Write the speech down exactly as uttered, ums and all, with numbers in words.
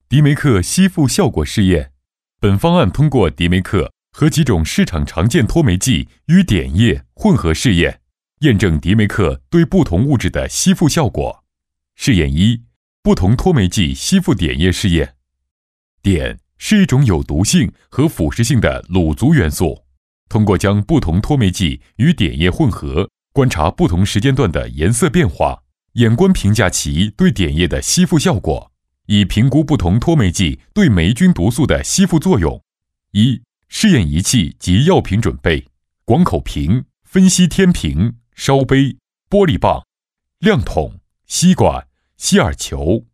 迪梅克吸附效果试验。本方案通过迪梅克和几种市场常见脱酶剂与碘液混合试验，验证迪梅克对不同物质的吸附效果。试验一：不同脱酶剂吸附碘液试验。碘是一种有毒性和腐蚀性的卤族元素，通过将不同脱酶剂与碘液混合，观察不同时间段的颜色变化，眼观评价其对碘液的吸附效果，以评估不同脱酶剂对霉菌毒素的吸附作用。一、试验仪器及药品准备：广口瓶、分析天平、烧杯、玻璃棒、量筒、吸管、吸耳球。